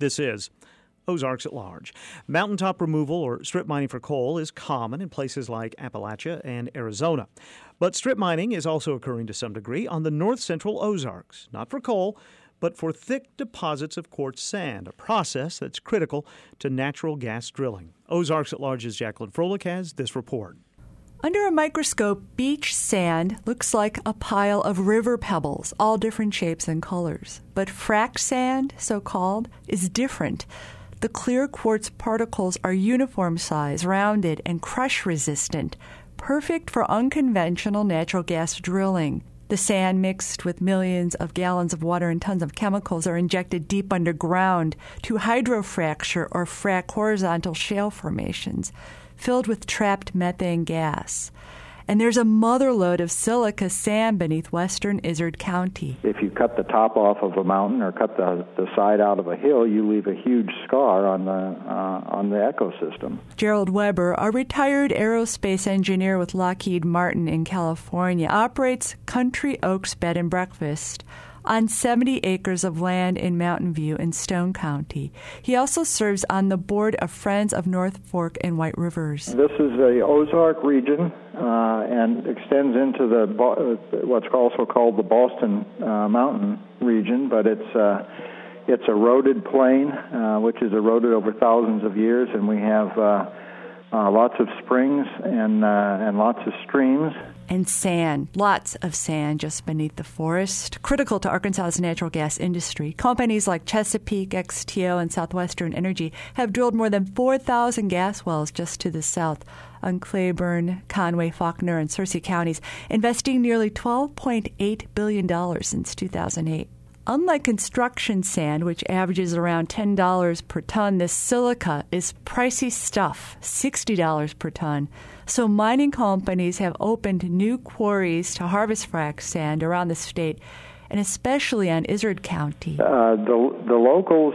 This is Ozarks at Large. Mountaintop removal or strip mining for coal is common in places like Appalachia and Arizona. But strip mining is also occurring to some degree on the north-central Ozarks, not for coal, but for thick deposits of quartz sand, a process that's critical to natural gas drilling. Ozarks at Large's Jacqueline Froelich has this report. Under a microscope, beach sand looks like a pile of river pebbles, all different shapes and colors. But frac sand, so-called, is different. The clear quartz particles are uniform size, rounded, and crush-resistant, perfect for unconventional natural gas drilling. The sand, mixed with millions of gallons of water and tons of chemicals, are injected deep underground to hydrofracture or frac horizontal shale formations filled with trapped methane gas. And there's a motherlode of silica sand beneath western Izard County. If you cut the top off of a mountain or cut the side out of a hill, you leave a huge scar on the ecosystem. Gerald Weber, a retired aerospace engineer with Lockheed Martin in California, operates Country Oaks Bed and Breakfast on 70 acres of land in Mountain View in Stone County. He also serves on the board of Friends of North Fork and White Rivers. This is the Ozark region and extends into what's also called the Boston Mountain region, but it's eroded plain, which is eroded over thousands of years, and we have lots of springs and lots of streams. And sand, lots of sand just beneath the forest, critical to Arkansas's natural gas industry. Companies like Chesapeake, XTO, and Southwestern Energy have drilled more than 4,000 gas wells just to the south on Claiborne, Conway, Faulkner, and Searcy counties, investing nearly $12.8 billion since 2008. Unlike construction sand, which averages around $10 per ton, this silica is pricey stuff, $60 per ton. So mining companies have opened new quarries to harvest frac sand around the state, and especially on Izard County. The locals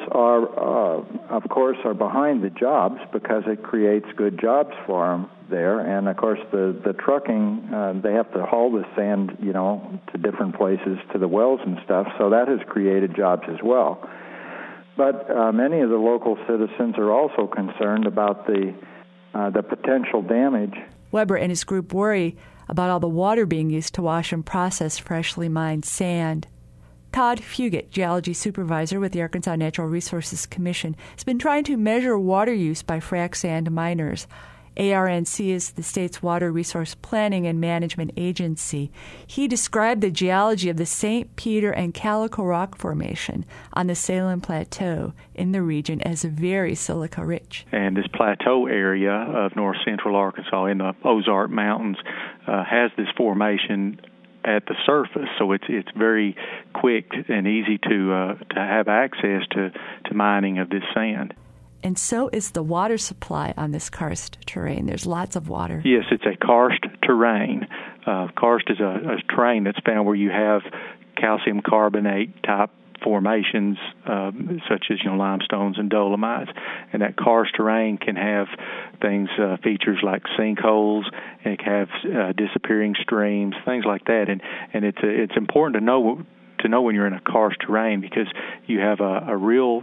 of course, are behind the jobs because it creates good jobs for them there. And, of course, the trucking, they have to haul the sand, to different places, to the wells and stuff, so that has created jobs as well. But many of the local citizens are also concerned about the potential damage. Weber and his group worry about all the water being used to wash and process freshly mined sand. Todd Fugit, geology supervisor with the Arkansas Natural Resources Commission, has been trying to measure water use by frac sand miners. ARNC is the state's water resource planning and management agency. He described the geology of the St. Peter and Calico Rock Formation on the Salem Plateau in the region as very silica-rich. And this plateau area of north central Arkansas in the Ozark Mountains has this formation at the surface, so it's very quick and easy to have access to mining of this sand. And so is the water supply on this karst terrain. There's lots of water. Yes, it's a karst terrain. Karst is a terrain that's found where you have calcium carbonate type formations, such as limestones and dolomites. And that karst terrain can have features like sinkholes, and it can have disappearing streams, things like that. And it's important to know when you're in a karst terrain because you have a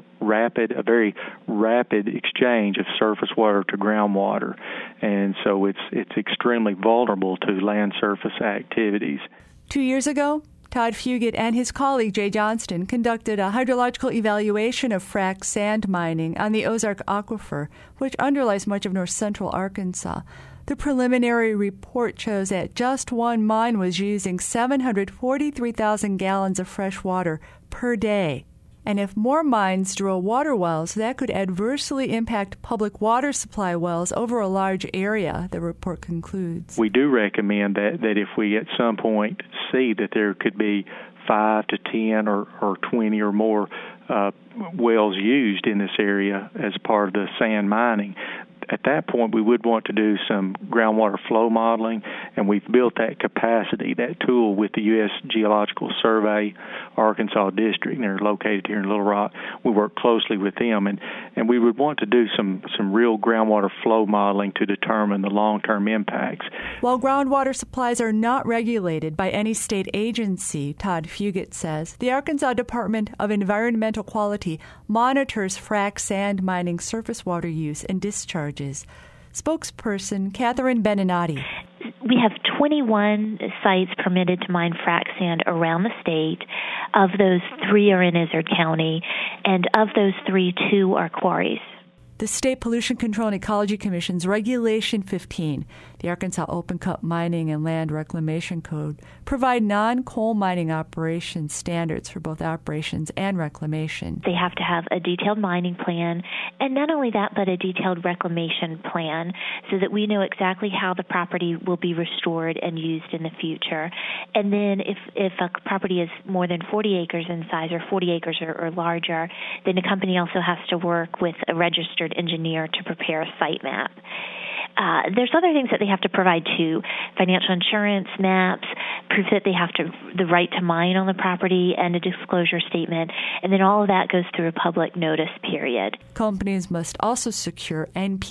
very rapid exchange of surface water to groundwater, and so it's extremely vulnerable to land surface activities. 2 years ago, Todd Fugit and his colleague Jay Johnston conducted a hydrological evaluation of frac sand mining on the Ozark Aquifer, which underlies much of north-central Arkansas. The preliminary report shows that just one mine was using 743,000 gallons of fresh water per day. And if more mines drill water wells, that could adversely impact public water supply wells over a large area, the report concludes. We do recommend that if we at some point see that there could be 5 to 10 or 20 or more wells used in this area as part of the sand mining, at that point, we would want to do some groundwater flow modeling, and we've built that capacity, that tool with the U.S. Geological Survey, Arkansas District. They're located here in Little Rock. We work closely with them, and we would want to do some real groundwater flow modeling to determine the long-term impacts. While groundwater supplies are not regulated by any state agency, Todd Fugit says, the Arkansas Department of Environmental Quality monitors frac sand mining surface water use and discharges. Spokesperson Catherine Beninati. We have 21 sites permitted to mine frac sand around the state. Of those, 3 are in Izard County, and of those 3, 2 are quarries. The State Pollution Control and Ecology Commission's Regulation 15, the Arkansas Open Cut Mining and Land Reclamation Code, provide non-coal mining operations standards for both operations and reclamation. They have to have a detailed mining plan, and not only that, but a detailed reclamation plan so that we know exactly how the property will be restored and used in the future. And then if a property is more than 40 acres in size or 40 acres or larger, then the company also has to work with a registered engineer to prepare a site map. There's other things that they have to provide too: financial insurance, maps, proof that they have the right to mine on the property, and a disclosure statement. And then all of that goes through a public notice period. Companies must also secure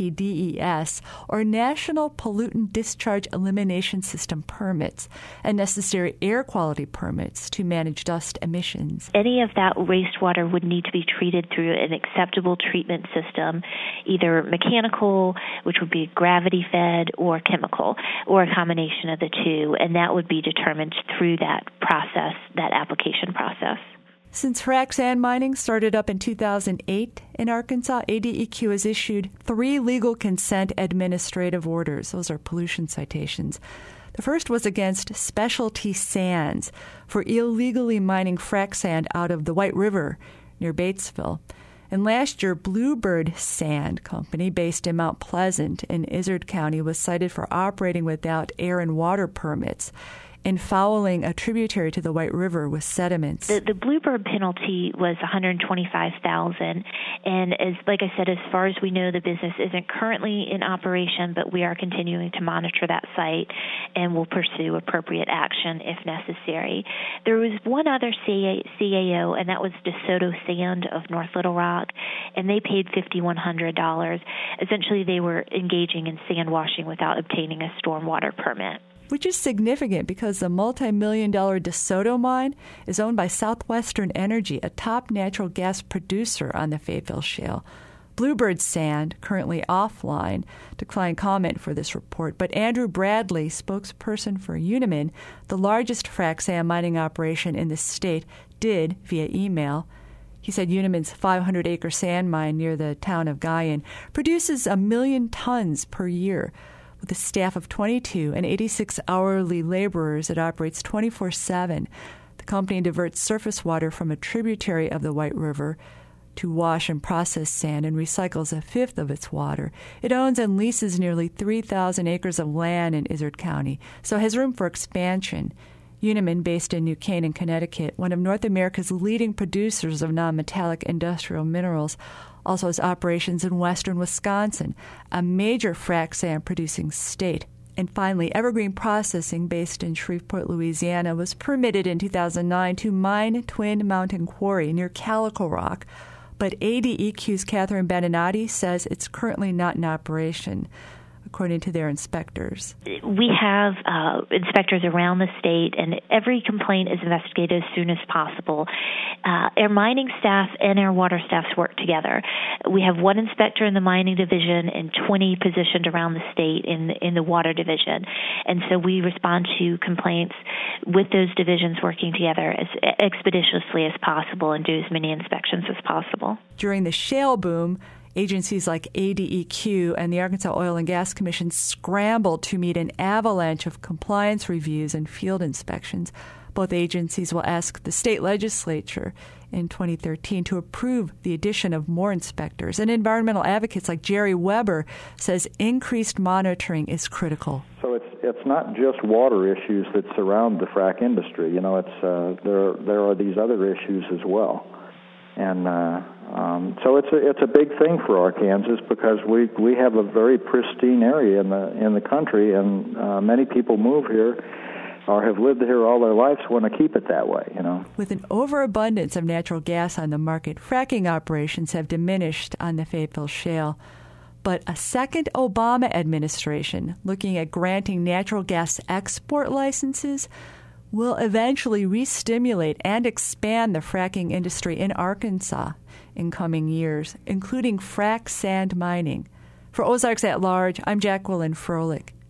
NPDES, or National Pollutant Discharge Elimination System permits, and necessary air quality permits to manage dust emissions. Any of that wastewater would need to be treated through an acceptable treatment system, either mechanical, which would be gravity-fed, or chemical, or a combination of the two, and that would be determined through that process, that application process. Since frac sand mining started up in 2008 in Arkansas, ADEQ has issued 3 legal consent administrative orders. Those are pollution citations. The first was against Specialty Sands for illegally mining frac sand out of the White River near Batesville. And last year, Bluebird Sand Company, based in Mount Pleasant in Izard County, was cited for operating without air and water permits and fouling a tributary to the White River with sediments. The Bluebird penalty was $125,000, and like I said, as far as we know, the business isn't currently in operation, but we are continuing to monitor that site and will pursue appropriate action if necessary. There was one other CAO, and that was DeSoto Sand of North Little Rock, and they paid $5,100. Essentially, they were engaging in sand washing without obtaining a stormwater permit. Which is significant because the multi-million-dollar DeSoto mine is owned by Southwestern Energy, a top natural gas producer on the Fayetteville Shale. Bluebird Sand, currently offline, declined comment for this report, but Andrew Bradley, spokesperson for Unimin, the largest frac sand mining operation in the state, did via email. He said Unimin's 500-acre sand mine near the town of Guyan produces 1 million tons per year. With a staff of 22 and 86 hourly laborers, it operates 24/7. The company diverts surface water from a tributary of the White River to wash and process sand and recycles 1/5 of its water. It owns and leases nearly 3,000 acres of land in Izard County, so has room for expansion. Unimin, based in New Canaan, Connecticut, one of North America's leading producers of nonmetallic industrial minerals, also has operations in western Wisconsin, a major frac sand producing state. And finally, Evergreen Processing, based in Shreveport, Louisiana, was permitted in 2009 to mine Twin Mountain Quarry near Calico Rock. But ADEQ's Catherine Beninati says it's currently not in operation, according to their inspectors. We have inspectors around the state, and every complaint is investigated as soon as possible. Our mining staff and our water staffs work together. We have 1 inspector in the mining division and 20 positioned around the state in the water division. And so we respond to complaints with those divisions working together as expeditiously as possible and do as many inspections as possible. During the shale boom, agencies like ADEQ and the Arkansas Oil and Gas Commission scrambled to meet an avalanche of compliance reviews and field inspections. Both agencies will ask the state legislature in 2013 to approve the addition of more inspectors. And environmental advocates like Jerry Weber says increased monitoring is critical. So it's not just water issues that surround the frac industry. You know, it's there are these other issues as well. And So it's a big thing for Arkansas because we have a very pristine area in the country, and many people move here or have lived here all their lives want to keep it that way, you know. With an overabundance of natural gas on the market, fracking operations have diminished on the Fayetteville Shale. But a second Obama administration looking at granting natural gas export licenses will eventually re-stimulate and expand the fracking industry in Arkansas in coming years, including frac sand mining. For Ozarks at Large, I'm Jacqueline Froelich.